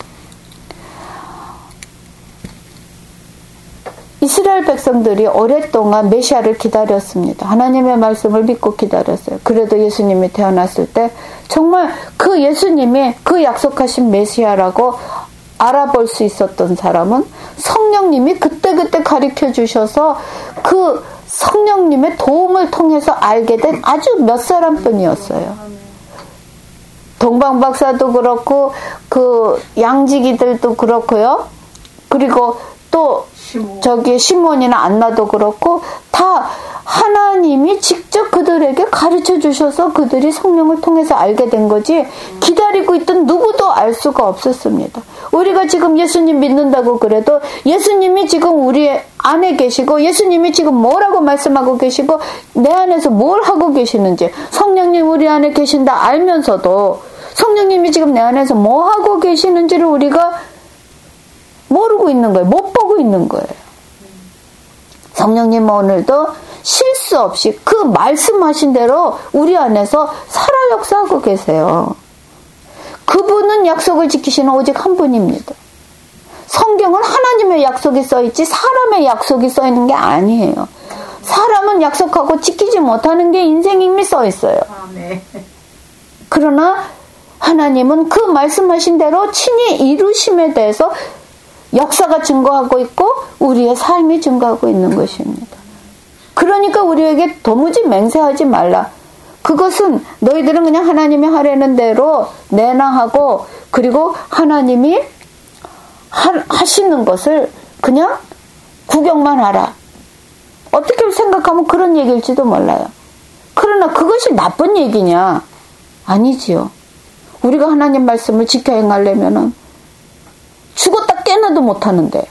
이스라엘 백성들이 오랫동안 메시아를 기다렸습니다. 하나님의 말씀을 믿고 기다렸어요. 그래도 예수님이 태어났을 때 정말 그 예수님이 그 약속하신 메시아라고 알아볼 수 있었던 사람은 성령님이 그때그때 가르쳐 주셔서 그 성령님의 도움을 통해서 알게 된 아주 몇 사람뿐이었어요. 동방박사도 그렇고 그 양지기들도 그렇고요. 그리고 또 저기 시몬이나 안나도 그렇고 다 하나님이 직접 그들에게 가르쳐 주셔서 그들이 성령을 통해서 알게 된 거지 기다리고 있던 누구도 알 수가 없었습니다. 우리가 지금 예수님 믿는다고 그래도 예수님이 지금 우리 안에 계시고 예수님이 지금 뭐라고 말씀하고 계시고 내 안에서 뭘 하고 계시는지 성령님 우리 안에 계신다 알면서도 성령님이 지금 내 안에서 뭐 하고 계시는지를 우리가 모르고 있는 거예요. 못 보고 있는 거예요. 성령님은 오늘도 실수 없이 그 말씀하신 대로 우리 안에서 살아 역사하고 계세요. 그분은 약속을 지키시는 오직 한 분입니다. 성경은 하나님의 약속이 써있지 사람의 약속이 써있는 게 아니에요. 사람은 약속하고 지키지 못하는 게 인생 이미 써 있어요. 그러나 하나님은 그 말씀하신 대로 친히 이루심에 대해서 역사가 증거하고 있고 우리의 삶이 증거하고 있는 것입니다. 그러니까 우리에게 도무지 맹세하지 말라. 그것은 너희들은 그냥 하나님이 하려는 대로 내나 하고 그리고 하나님이 하, 하시는 것을 그냥 구경만 하라. 어떻게 생각하면 그런 얘기일지도 몰라요. 그러나 그것이 나쁜 얘기냐? 아니지요. 우리가 하나님 말씀을 지켜 행하려면은 죽었다 깨나도 못하는데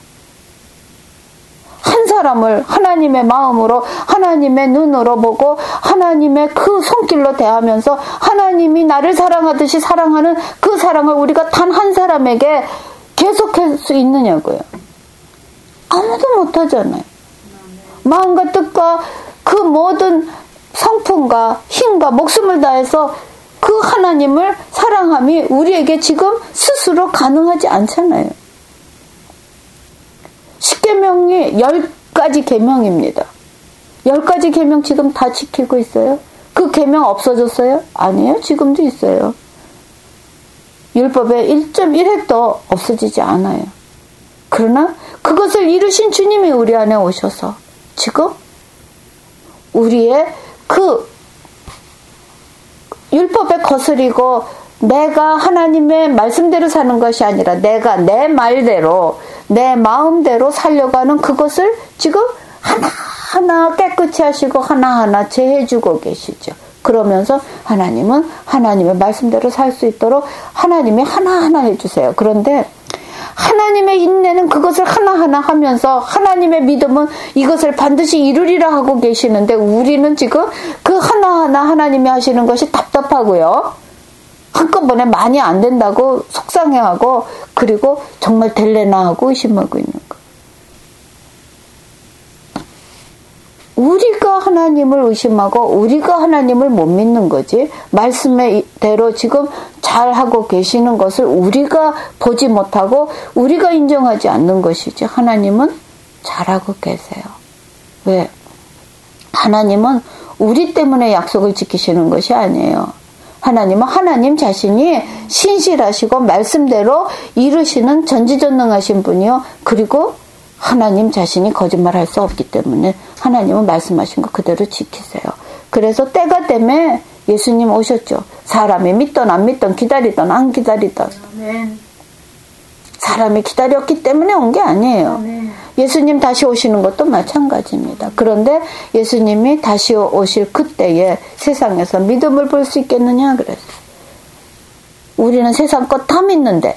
한 사람을 하나님의 마음으로 하나님의 눈으로 보고 하나님의 그 손길로 대하면서 하나님이 나를 사랑하듯이 사랑하는 그 사랑을 우리가 단 한 사람에게 계속할 수 있느냐고요. 아무도 못하잖아요. 마음과 뜻과 그 모든 성품과 힘과 목숨을 다해서 그 하나님을 사랑함이 우리에게 지금 스스로 가능하지 않잖아요. 십계명이 열 가지 계명입니다. 열 가지 계명 지금 다 지키고 있어요? 그 계명 없어졌어요? 아니에요. 지금도 있어요. 율법의 일 점 일 획도 없어지지 않아요. 그러나 그것을 이루신 주님이 우리 안에 오셔서 지금 우리의 그 율법에 거스리고 내가 하나님의 말씀대로 사는 것이 아니라 내가 내 말대로 내 마음대로 살려가는 그것을 지금 하나하나 깨끗이 하시고 하나하나 제해주고 계시죠. 그러면서 하나님은 하나님의 말씀대로 살 수 있도록 하나님이 하나하나 해주세요. 그런데 하나님의 인내는 그것을 하나하나 하면서 하나님의 믿음은 이것을 반드시 이루리라 하고 계시는데 우리는 지금 그 하나하나 하나님이 하시는 것이 답답하고요. 한꺼번에 많이 안 된다고 속상해하고 그리고 정말 될래나 하고 의심하고 있는 거. 우리가 하나님을 의심하고 우리가 하나님을 못 믿는 거지. 말씀의 대로 지금 잘하고 계시는 것을 우리가 보지 못하고 우리가 인정하지 않는 것이지. 하나님은 잘하고 계세요. 왜? 하나님은 우리 때문에 약속을 지키시는 것이 아니에요. 하나님은 하나님 자신이 신실하시고 말씀대로 이루시는 전지전능하신 분이요. 그리고 하나님 자신이 거짓말할 수 없기 때문에 하나님은 말씀하신 거 그대로 지키세요. 그래서 때가 되면 예수님 오셨죠. 사람이 믿던 안 믿던 기다리던 안 기다리던 아멘. 사람이 기다렸기 때문에 온 게 아니에요. 아멘. 예수님 다시 오시는 것도 마찬가지입니다. 그런데 예수님이 다시 오실 그때에 세상에서 믿음을 볼 수 있겠느냐 그랬어요. 우리는 세상 것 다 믿는데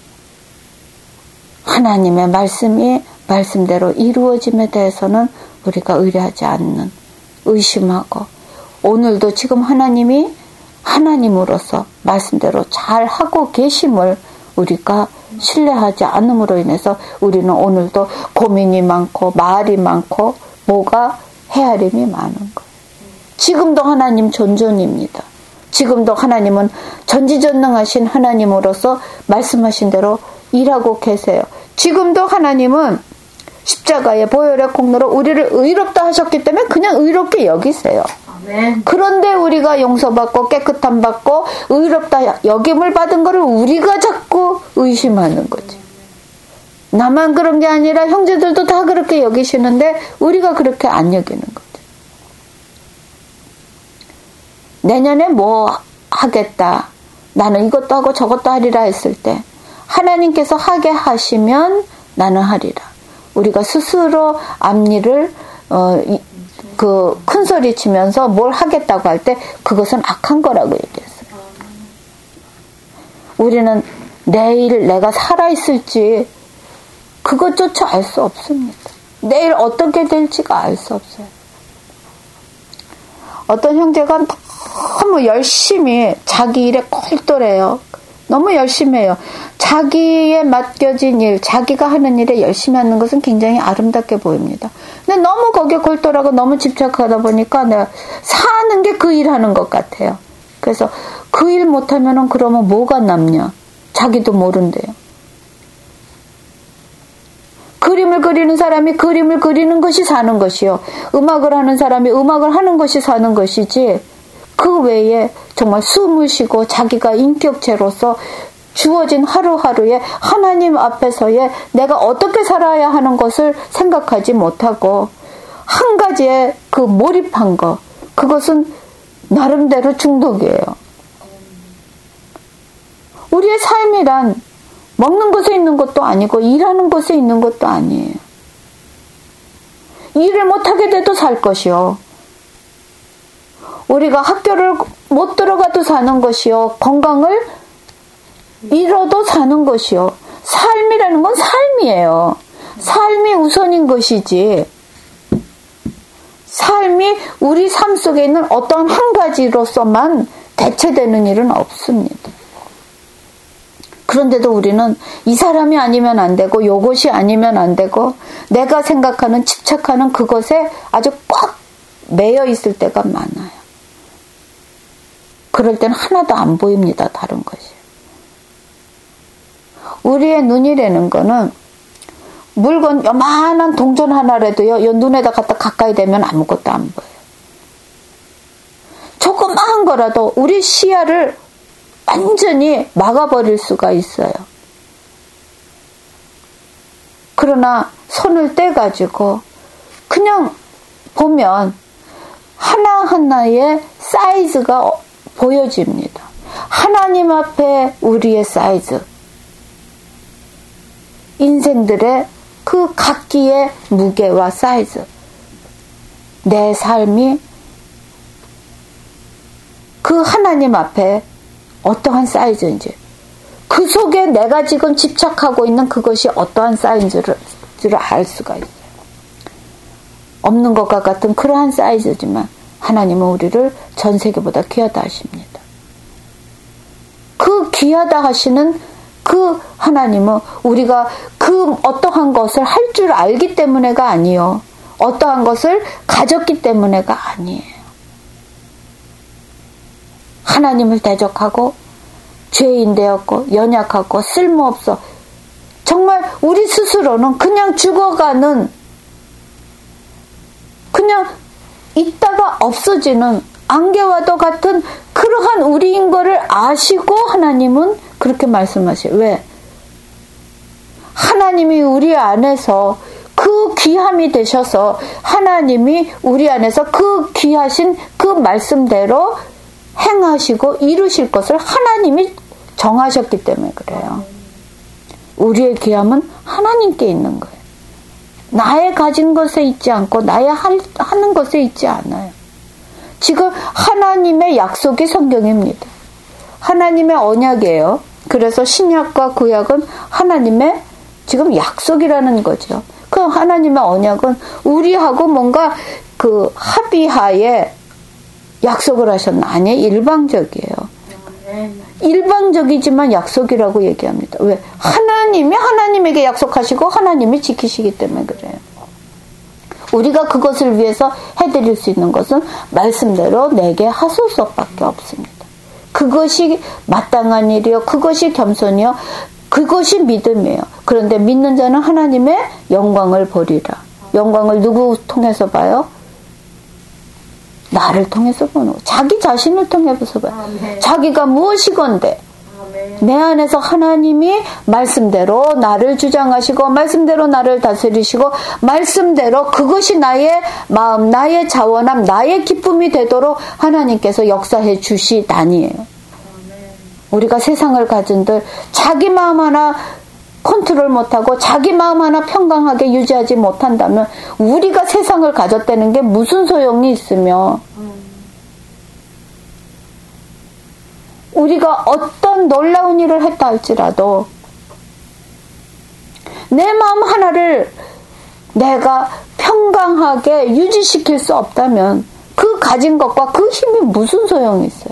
하나님의 말씀이 말씀대로 이루어짐에 대해서는 우리가 의뢰하지 않는, 의심하고 오늘도 지금 하나님이 하나님으로서 말씀대로 잘하고 계심을 우리가 신뢰하지 않음으로 인해서 우리는 오늘도 고민이 많고 말이 많고 뭐가 헤아림이 많은 거예요. 지금도 하나님 존존입니다. 지금도 하나님은 전지전능하신 하나님으로서 말씀하신 대로 일하고 계세요. 지금도 하나님은 십자가의 보혈의 공로로 우리를 의롭다 하셨기 때문에 그냥 의롭게 여기세요. 아멘. 그런데 우리가 용서받고 깨끗함 받고 의롭다 여김을 받은 거를 우리가 자꾸 의심하는 거지. 나만 그런 게 아니라 형제들도 다 그렇게 여기시는데 우리가 그렇게 안 여기는 거지. 내년에 뭐 하겠다. 나는 이것도 하고 저것도 하리라 했을 때 하나님께서 하게 하시면 나는 하리라. 우리가 스스로 앞일을 어, 그 큰 소리 치면서 뭘 하겠다고 할 때 그것은 악한 거라고 얘기했어요. 우리는 내일 내가 살아있을지 그것조차 알 수 없습니다. 내일 어떻게 될지가 알 수 없어요. 어떤 형제가 너무 열심히 자기 일에 꼴똘해요. 너무 열심히 해요. 자기에 맡겨진 일, 자기가 하는 일에 열심히 하는 것은 굉장히 아름답게 보입니다. 근데 너무 거기에 골똘하고 너무 집착하다 보니까 내가 사는 게 그 일 하는 것 같아요. 그래서 그 일 못하면은 그러면 뭐가 남냐? 자기도 모른대요. 그 그림을 그리는 사람이 그림을 그리는 것이 사는 것이요. 음악을 하는 사람이 음악을 하는 것이 사는 것이지, 그 외에 정말 숨을 쉬고 자기가 인격체로서 주어진 하루하루에 하나님 앞에서의 내가 어떻게 살아야 하는 것을 생각하지 못하고 한 가지에 그 몰입한 것, 그것은 나름대로 중독이에요. 우리의 삶이란 먹는 것에 있는 것도 아니고 일하는 것에 있는 것도 아니에요. 일을 못하게 돼도 살 것이요. 우리가 학교를 못 들어가도 사는 것이요. 건강을 잃어도 사는 것이요. 삶이라는 건 삶이에요. 삶이 우선인 것이지, 삶이 우리 삶 속에 있는 어떤 한 가지로서만 대체되는 일은 없습니다. 그런데도 우리는 이 사람이 아니면 안 되고 요것이 아니면 안 되고 내가 생각하는 집착하는 그것에 아주 꽉 매여 있을 때가 많아요. 그럴 땐 하나도 안 보입니다. 다른 것이. 우리의 눈이라는 거는 물건 요만한 동전 하나라도요, 요 눈에다 갖다 가까이 대면 아무것도 안 보여요. 조그마한 거라도 우리 시야를 완전히 막아버릴 수가 있어요. 그러나 손을 떼가지고 그냥 보면 하나하나의 사이즈가 보여집니다. 하나님 앞에 우리의 사이즈, 인생들의 그 각기의 무게와 사이즈, 내 삶이 그 하나님 앞에 어떠한 사이즈인지, 그 속에 내가 지금 집착하고 있는 그것이 어떠한 사이즈를 알 수가 있어요. 없는 것과 같은 그러한 사이즈지만 하나님은 우리를 전 세계보다 귀하다 하십니다. 그 귀하다 하시는 그 하나님은 우리가 그 어떠한 것을 할 줄 알기 때문에가 아니요, 어떠한 것을 가졌기 때문에가 아니에요. 하나님을 대적하고 죄인 되었고 연약하고 쓸모없어, 정말 우리 스스로는 그냥 죽어가는, 그냥 있다가 없어지는 안개와도 같은 그러한 우리인 거를 아시고 하나님은 그렇게 말씀하세요. 왜? 하나님이 우리 안에서 그 귀함이 되셔서 하나님이 우리 안에서 그 귀하신 그 말씀대로 행하시고 이루실 것을 하나님이 정하셨기 때문에 그래요. 우리의 귀함은 하나님께 있는 거예요. 나의 가진 것에 있지 않고 나의 하는 것에 있지 않아요. 지금 하나님의 약속이 성경입니다. 하나님의 언약이에요. 그래서 신약과 구약은 하나님의 지금 약속이라는 거죠. 그 하나님의 언약은 우리하고 뭔가 그 합의하에 약속을 하셨나? 아니, 일방적이에요. 일방적이지만 약속이라고 얘기합니다. 왜? 하나님이 하나님에게 약속하시고 하나님이 지키시기 때문에 그래요. 우리가 그것을 위해서 해드릴 수 있는 것은 말씀대로 내게 하소서밖에 없습니다. 그것이 마땅한 일이요, 그것이 겸손이요, 그것이 믿음이에요. 그런데 믿는 자는 하나님의 영광을 보리라. 영광을 누구 통해서 봐요? 나를 통해서 보는 거. 자기 자신을 통해서 봐요. 아멘. 자기가 무엇이건데 아멘. 내 안에서 하나님이 말씀대로 나를 주장하시고 말씀대로 나를 다스리시고 말씀대로 그것이 나의 마음, 나의 자원함, 나의 기쁨이 되도록 하나님께서 역사해 주시다니에요. 아멘. 우리가 세상을 가진들 자기 마음 하나 컨트롤 못하고 자기 마음 하나 평강하게 유지하지 못한다면 우리가 세상을 가졌다는 게 무슨 소용이 있으며, 우리가 어떤 놀라운 일을 했다 할지라도 내 마음 하나를 내가 평강하게 유지시킬 수 없다면 그 가진 것과 그 힘이 무슨 소용이 있어요.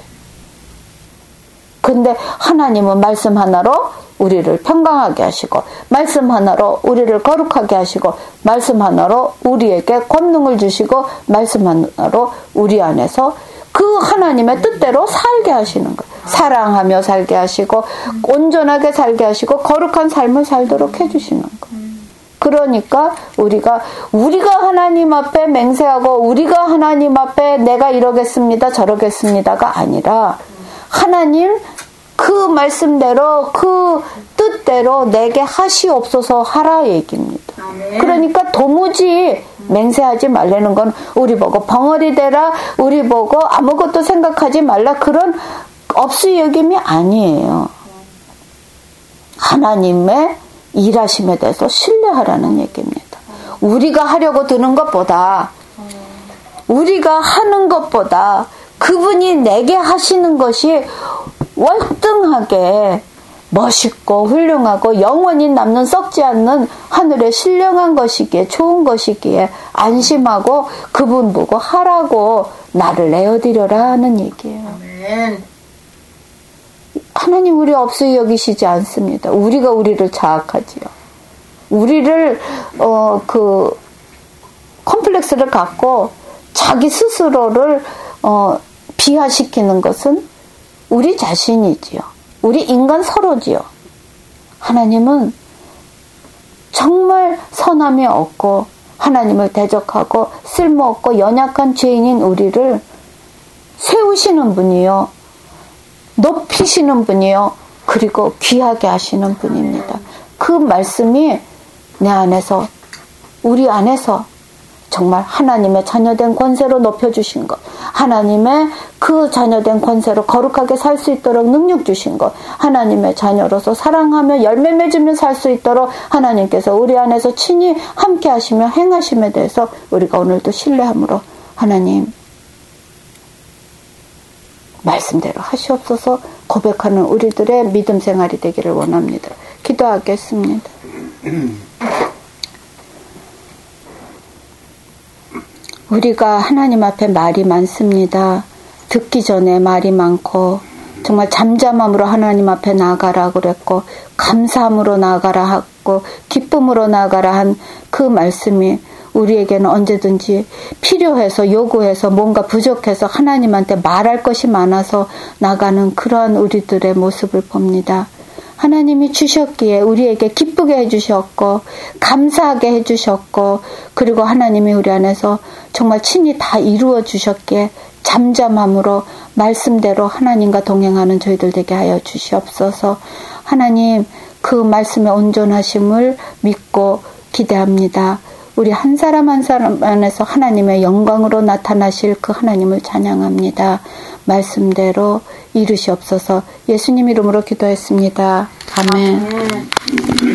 근데 하나님은 말씀 하나로 우리를 평강하게 하시고 말씀 하나로 우리를 거룩하게 하시고 말씀 하나로 우리에게 권능을 주시고 말씀 하나로 우리 안에서 그 하나님의 뜻대로 살게 하시는 거예요. 사랑하며 살게 하시고 온전하게 살게 하시고 거룩한 삶을 살도록 해주시는 거예요. 그러니까 우리가 우리가 하나님 앞에 맹세하고 우리가 하나님 앞에 내가 이러겠습니다 저러겠습니다가 아니라 하나님 그 말씀대로 그 뜻대로 내게 하시옵소서 하라 얘기입니다. 아멘. 그러니까 도무지 맹세하지 말라는 건 우리 보고 벙어리 되라 우리 보고 아무것도 생각하지 말라 그런 업수 여김이 아니에요. 하나님의 일하심에 대해서 신뢰하라는 얘기입니다. 우리가 하려고 드는 것보다 우리가 하는 것보다 그분이 내게 하시는 것이 월등하게 멋있고 훌륭하고 영원히 남는 썩지 않는 하늘의 신령한 것이기에 좋은 것이기에 안심하고 그분 보고 하라고 나를 내어드려라 하는 얘기예요. 아멘. 하나님 우리 없이 여기시지 않습니다. 우리가 우리를 자학하지요. 우리를 어, 그 컴플렉스를 갖고 자기 스스로를 어, 비하시키는 것은 우리 자신이지요. 우리 인간 서로지요. 하나님은 정말 선함이 없고 하나님을 대적하고 쓸모없고 연약한 죄인인 우리를 세우시는 분이요. 높이시는 분이요. 그리고 귀하게 하시는 분입니다. 그 말씀이 내 안에서 우리 안에서 정말 하나님의 자녀된 권세로 높여주신 것, 하나님의 그 자녀된 권세로 거룩하게 살 수 있도록 능력 주신 것, 하나님의 자녀로서 사랑하며 열매 맺으며 살 수 있도록 하나님께서 우리 안에서 친히 함께 하시며 행하심에 대해서 우리가 오늘도 신뢰함으로 하나님 말씀대로 하시옵소서 고백하는 우리들의 믿음 생활이 되기를 원합니다. 기도하겠습니다. 우리가 하나님 앞에 말이 많습니다. 듣기 전에 말이 많고 정말 잠잠함으로 하나님 앞에 나아가라 그랬고 감사함으로 나아가라 하고 기쁨으로 나아가라 한 그 말씀이 우리에게는 언제든지 필요해서 요구해서 뭔가 부족해서 하나님한테 말할 것이 많아서 나가는 그러한 우리들의 모습을 봅니다. 하나님이 주셨기에 우리에게 기쁘게 해주셨고 감사하게 해주셨고 그리고 하나님이 우리 안에서 정말 친히 다 이루어 주셨기에 잠잠함으로 말씀대로 하나님과 동행하는 저희들 되게 하여 주시옵소서. 하나님 그 말씀의 온전하심을 믿고 기대합니다. 우리 한 사람 한 사람 안에서 하나님의 영광으로 나타나실 그 하나님을 찬양합니다. 말씀대로 이루시옵소서. 예수님 이름으로 기도했습니다. 아멘. 아멘.